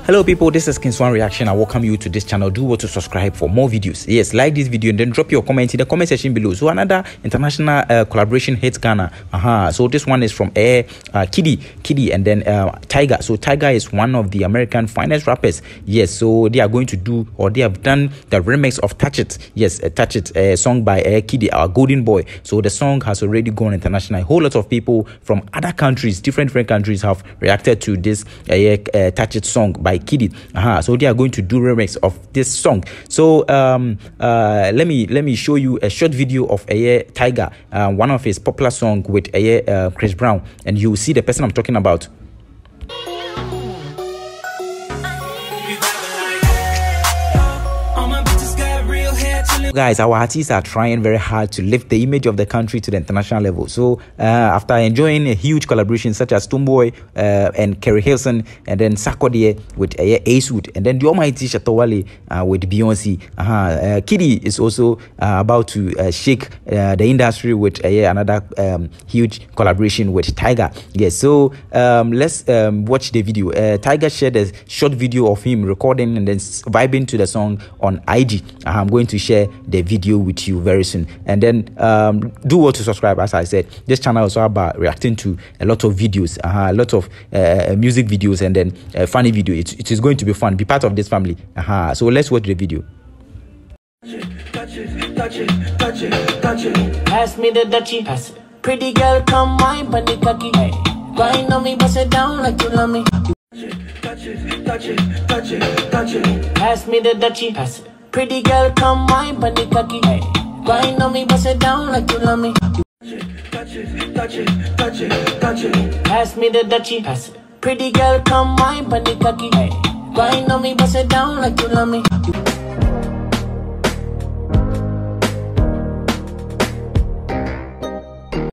Hello people, this is King Swan Reaction. I welcome you to this channel. Do what to subscribe for more videos. Yes, like this video and then drop your comment in the comment section below. So another international collaboration hits Ghana. So this one is from Kiddy and then Tyga. So Tyga is one of the American finest rappers. Yes, so they are going to do, or they have done, the remix of Touch It. Yes, Touch It, a song by Kiddy, our golden boy. So the song has already gone international. A whole lot of people from other countries, different countries, have reacted to this Touch It song by Kiddy. So they are going to do remix of this song. So let me show you a short video of Tyga, one of his popular song with Chris Brown, and you will see the person I'm talking about. Guys, our artists are trying very hard to lift the image of the country to the international level. So after enjoying a huge collaboration such as Stonebwoy and Kerry Hilson, and then Sarkodie with Acewood, and then the almighty Shatta Wale with Beyonce, Kiddy is also about to shake the industry with another huge collaboration with Tyga. Yes, so let's watch the video. Tyga shared a short video of him recording and then vibing to the song on IG. I'm going to share the video with you very soon, and then do what to subscribe. As I said, this channel is all about reacting to a lot of videos, a lot of music videos, and then funny video. It is going to be fun. Be part of this family. So let's watch the video. Touch it. Pass me the Dutchie. Pass it. Pretty girl, come wine, but the cocky. Grind on me, bust it down like you love me. Touch it. Pass me the Dutchie. Pass it. Pretty girl, come wine, but the cocky. Grind on me, bust it down like you love me. Touch it. Pass me the Dutchie. Pass it. Pretty girl, come wine, but the cocky. Grind on me, bust it down like you love me.